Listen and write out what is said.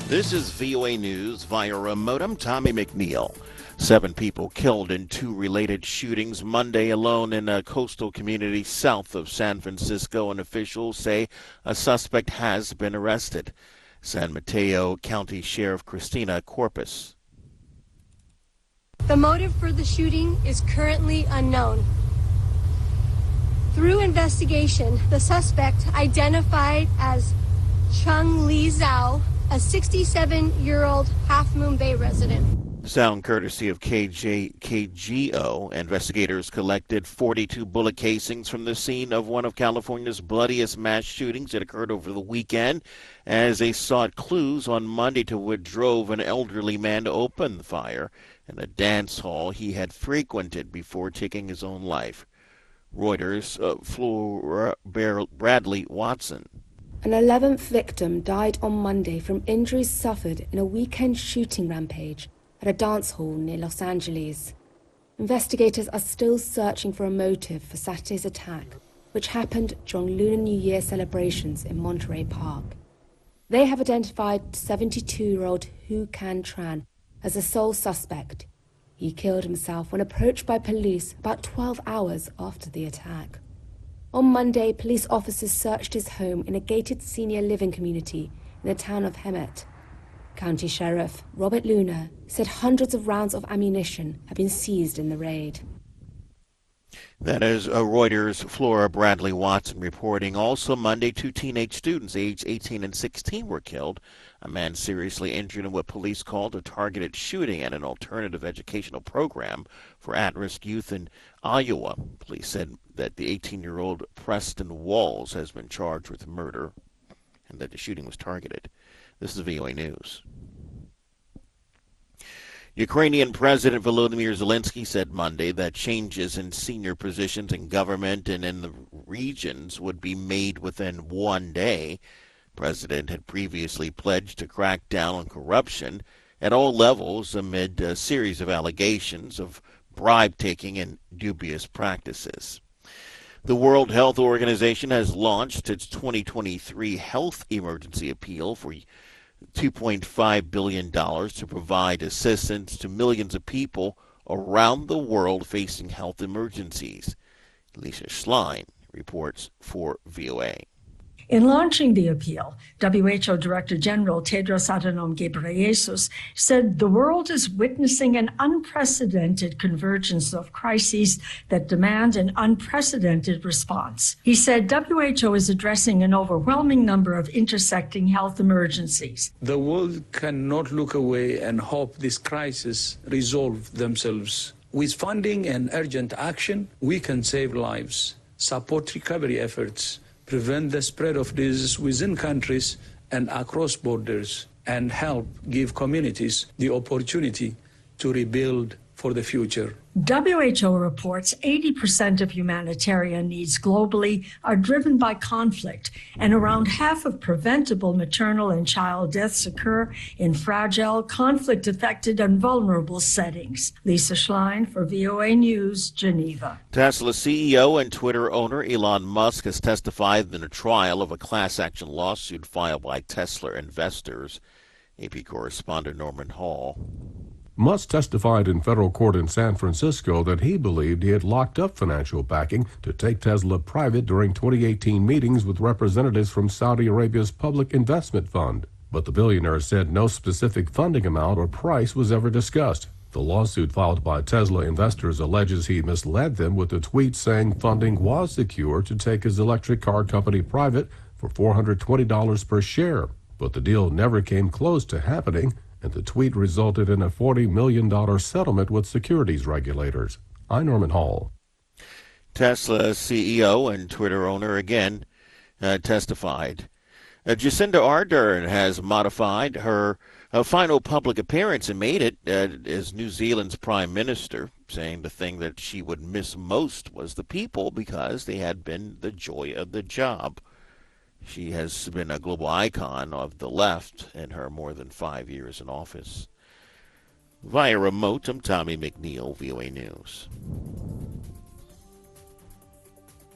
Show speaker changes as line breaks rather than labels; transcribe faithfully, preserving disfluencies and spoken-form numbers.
This is V O A News via remote. I'm Tommy McNeil. Seven people killed in two related shootings Monday alone in a coastal community south of San Francisco, and officials say a suspect has been arrested. San Mateo County Sheriff Christina Corpus.
The motive for the shooting is currently unknown. Through investigation, the suspect, identified as Chung Lee Zhao, a sixty-seven-year-old Half Moon Bay resident.
Sound courtesy of K J, K G O. Investigators collected forty-two bullet casings from the scene of one of California's bloodiest mass shootings that occurred over the weekend, as they sought clues on Monday to what drove an elderly man to open the fire in a dance hall he had frequented before taking his own life. Reuters, uh, Flora Bradley Watson.
An eleventh victim died on Monday from injuries suffered in a weekend shooting rampage at a dance hall near Los Angeles. Investigators are still searching for a motive for Saturday's attack, which happened during Lunar New Year celebrations in Monterey Park. They have identified seventy-two-year-old Hu Can Tran as the sole suspect. He killed himself when approached by police about twelve hours after the attack. On Monday, police officers searched his home in a gated senior living community in the town of Hemet. County Sheriff Robert Luna said hundreds of rounds of ammunition have been seized in the raid.
That is uh, Reuters' Flora Bradley Watson reporting. Also Monday, two teenage students aged eighteen and sixteen were killed. A man seriously injured in what police called a targeted shooting at an alternative educational program for at-risk youth in Iowa. Police said that the eighteen-year-old Preston Walls has been charged with murder and that the shooting was targeted. This is V O A News. Ukrainian President Volodymyr Zelensky said Monday that changes in senior positions in government and in the regions would be made within one day. The president had previously pledged to crack down on corruption at all levels amid a series of allegations of bribe-taking and dubious practices. The World Health Organization has launched its twenty twenty-three health emergency appeal for two point five billion dollars to provide assistance to millions of people around the world facing health emergencies. Lisa Schlein reports for V O A.
In launching the appeal, W H O Director General Tedros Adhanom Ghebreyesus said the world is witnessing an unprecedented convergence of crises that demand an unprecedented response. He said W H O is addressing an overwhelming number of intersecting health emergencies.
The world cannot look away and hope these crises resolve themselves. With funding and urgent action, we can save lives, support recovery efforts, prevent the spread of disease within countries and across borders, and help give communities the opportunity to rebuild for the future.
W H O reports eighty percent of humanitarian needs globally are driven by conflict, and around half of preventable maternal and child deaths occur in fragile, conflict-affected, and vulnerable settings. Lisa Schlein for V O A News, Geneva.
Tesla C E O and Twitter owner Elon Musk has testified in a trial of a class action lawsuit filed by Tesla investors. A P correspondent Norman Hall.
Musk testified in federal court in San Francisco that he believed he had locked up financial backing to take Tesla private during twenty eighteen meetings with representatives from Saudi Arabia's Public Investment Fund. But the billionaire said no specific funding amount or price was ever discussed. The lawsuit filed by Tesla investors alleges he misled them with a tweet saying funding was secured to take his electric car company private for four hundred twenty dollars per share. But the deal never came close to happening, and the tweet resulted in a forty million dollars settlement with securities regulators. I'm Norman Hall.
Tesla C E O and Twitter owner again uh, testified. Uh, Jacinda Ardern has modified her uh, final public appearance and made it uh, as New Zealand's prime minister, saying the thing that she would miss most was the people because they had been the joy of the job. She has been a global icon of the left in her more than five years in office. Via remote, I'm Tommy McNeil, V O A News.